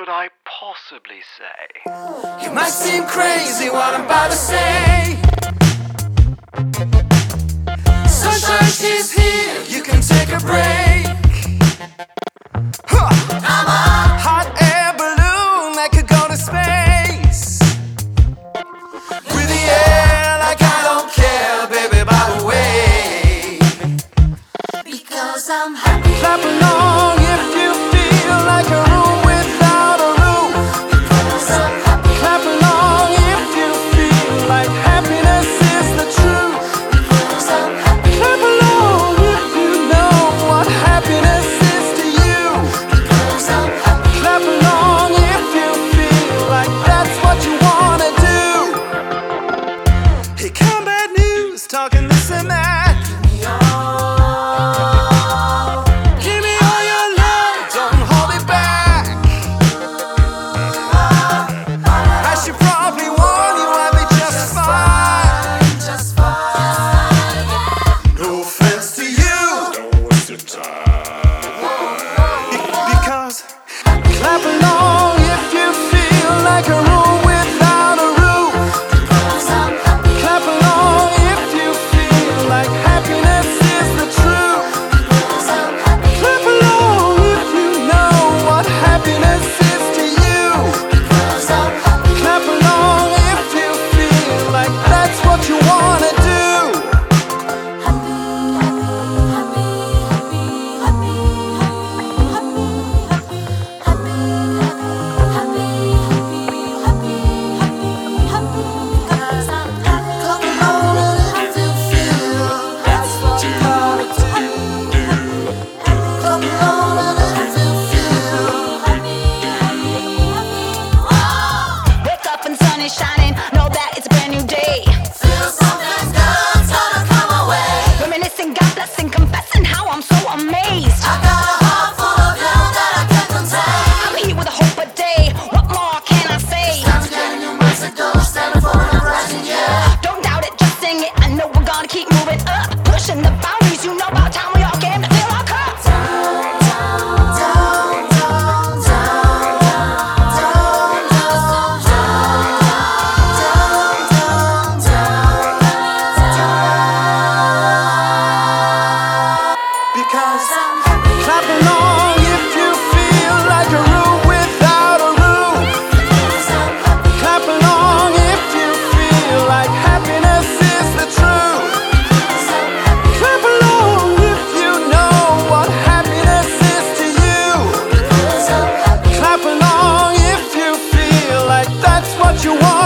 could I possibly say? You might seem crazy what I'm about to say. Sunshine, she's here, you can take a break. I'm a hot air balloon that could go to space. Breathe the air like I don't care, baby, by the way. Because I'm happy. Clap along if you feel like a room without a roof. Because I'm happy. Clap along if you feel like happiness is the truth. Because I'm happy. Clap along if you know what happiness is to you. Because I'm happy. Clap along if you feel like that's what you wanna do. Here come bad news, talking this and that. Clap along if you feel like a room without a roof. Clap along if you feel like happiness is the truth. Clap along if you know what happiness is to you. Clap along if you feel like that's what you wanna do. Shining, know that it's a brand new day. Feel something good's gonna come away. Reminiscing, God blessing, confessing how I'm so amazed. I got a heart full of you that I can't contain. I'm here with a hope a day. What more can I say? Time's getting New Mexico, standing for an uprising, yeah. Don't doubt it, just sing it. I know we're gonna keep moving up, pushing the boundaries. You know about time we all came to fill our cups. Clap along if you feel like a room without a roof. Clap along if you feel like happiness is the truth. Clap along if you know what happiness is to you. Clap along if you feel like that's what you want.